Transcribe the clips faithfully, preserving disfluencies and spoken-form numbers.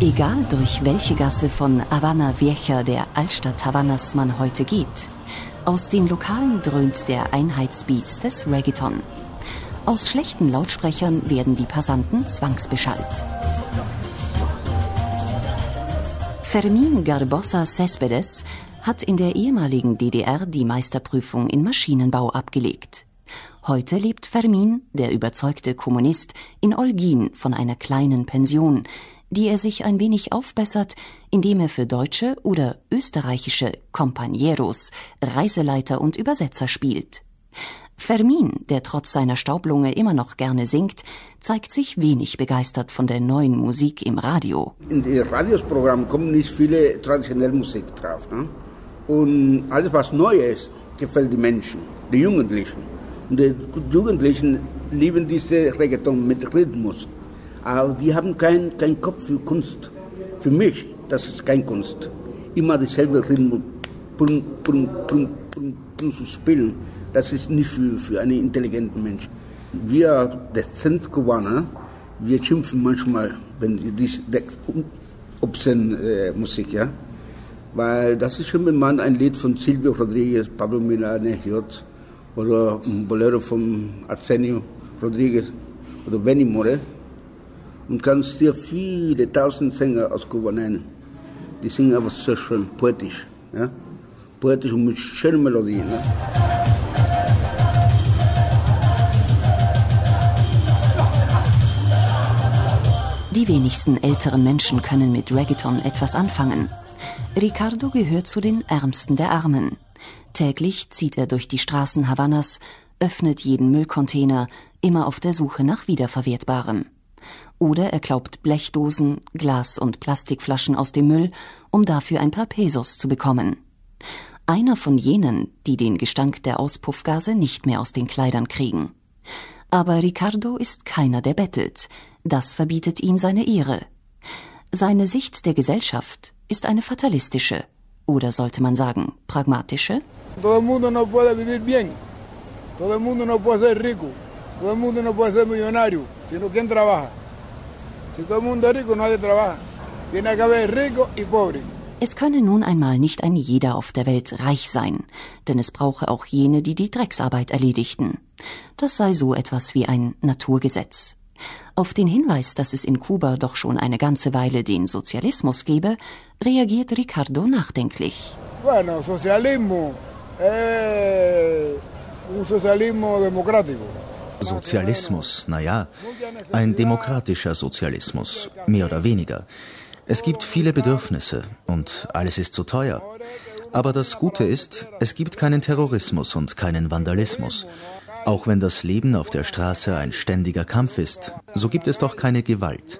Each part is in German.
Egal durch welche Gasse von Habana Vieja, der Altstadt Havannas, man heute geht, aus den Lokalen dröhnt der Einheitsbeat des Reggaeton. Aus schlechten Lautsprechern werden die Passanten zwangsbeschallt. Fermín Garbosa Céspedes hat in der ehemaligen D D R die Meisterprüfung in Maschinenbau abgelegt. Heute lebt Fermín, der überzeugte Kommunist, in Holguín von einer kleinen Pension, die er sich ein wenig aufbessert, indem er für deutsche oder österreichische Compañeros, Reiseleiter und Übersetzer spielt. Fermín, der trotz seiner Staublunge immer noch gerne singt, zeigt sich wenig begeistert von der neuen Musik im Radio. In die Radiosprogramm kommen nicht viele traditionelle Musik drauf. Ne? Und alles, was neu ist, gefällt den Menschen, den Jugendlichen. Und die Jugendlichen lieben diese Reggaeton mit Rhythmus. Aber die haben keinen kein Kopf für Kunst. Für mich, das ist keine Kunst. Immer dieselbe Rhythmus pum, pum, pum, pum, pum, zu spielen, das ist nicht für, für einen intelligenten Menschen. Wir, dezent Kubaner, wir schimpfen manchmal, wenn diese obszöne äh, Musik, ja. Weil das ist schon, wenn man ein Lied von Silvio Rodríguez, Pablo Milanés hört, oder ein Bolero von Arsenio Rodríguez oder Benny Moré, und kannst dir viele tausend Sänger aus Kuba nennen. Die singen aber so schön poetisch, ja? Poetisch und mit schönen Melodien. Ne? Die wenigsten älteren Menschen können mit Reggaeton etwas anfangen. Ricardo gehört zu den Ärmsten der Armen. Täglich zieht er durch die Straßen Havannas, öffnet jeden Müllcontainer, immer auf der Suche nach Wiederverwertbarem. Oder er klaubt Blechdosen, Glas- und Plastikflaschen aus dem Müll, um dafür ein paar Pesos zu bekommen. Einer von jenen, die den Gestank der Auspuffgase nicht mehr aus den Kleidern kriegen. Aber Ricardo ist keiner, der bettelt. Das verbietet ihm seine Ehre. Seine Sicht der Gesellschaft ist eine fatalistische. Oder sollte man sagen, pragmatische? Todo el mundo no puede vivir bien. Todo el mundo no puede ser rico. Todo el mundo no puede ser millonario. Sino ¿quién trabaja? Si todo el mundo es rico, nadie trabaja. Tiene que haber rico y pobre. Es könne nun einmal nicht ein jeder auf der Welt reich sein, denn es brauche auch jene, die die Drecksarbeit erledigten. Das sei so etwas wie ein Naturgesetz. Auf den Hinweis, dass es in Kuba doch schon eine ganze Weile den Sozialismus gebe, reagiert Ricardo nachdenklich. Bueno, Sozialismo, eh, un socialismo democrático. Sozialismus, naja, ein demokratischer Sozialismus, mehr oder weniger. Es gibt viele Bedürfnisse und alles ist zu teuer. Aber das Gute ist, es gibt keinen Terrorismus und keinen Vandalismus. Auch wenn das Leben auf der Straße ein ständiger Kampf ist, so gibt es doch keine Gewalt.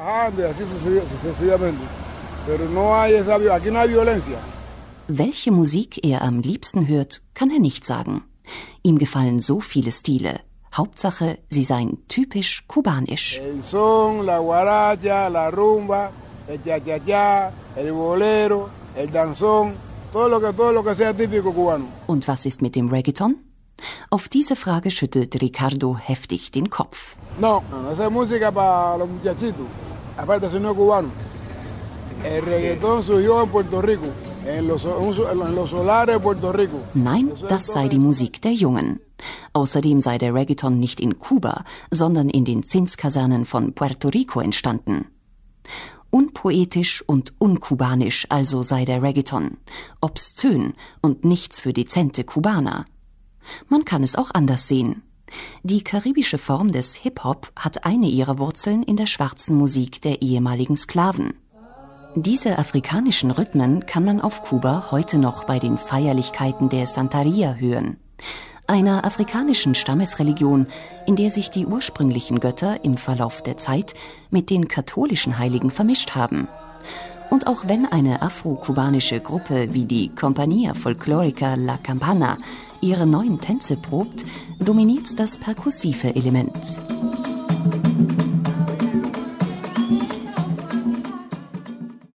Welche Musik er am liebsten hört, kann er nicht sagen. Ihm gefallen so viele Stile. Hauptsache, sie seien typisch kubanisch. El son, la guaracha, la rumba, el cha-cha-cha, el bolero, el danzón, todo lo que, todo lo que sea típico cubano. Und was ist mit dem Reggaeton? Auf diese Frage schüttelt Ricardo heftig den Kopf. No, esa es música para los muchachitos. Aparte, eso no es cubano. El reggaetón surgió en Puerto Rico, en los, en los solares de Puerto Rico. Nein, das sei die Musik der Jungen. Außerdem sei der Reggaeton nicht in Kuba, sondern in den Zinskasernen von Puerto Rico entstanden. Unpoetisch und unkubanisch also sei der Reggaeton, obszön und nichts für dezente Kubaner. Man kann es auch anders sehen. Die karibische Form des Hip-Hop hat eine ihrer Wurzeln in der schwarzen Musik der ehemaligen Sklaven. Diese afrikanischen Rhythmen kann man auf Kuba heute noch bei den Feierlichkeiten der Santeria hören, einer afrikanischen Stammesreligion, in der sich die ursprünglichen Götter im Verlauf der Zeit mit den katholischen Heiligen vermischt haben. Und auch wenn eine afro-kubanische Gruppe wie die Compañía Folclórica La Campana ihre neuen Tänze probt, dominiert das perkussive Element.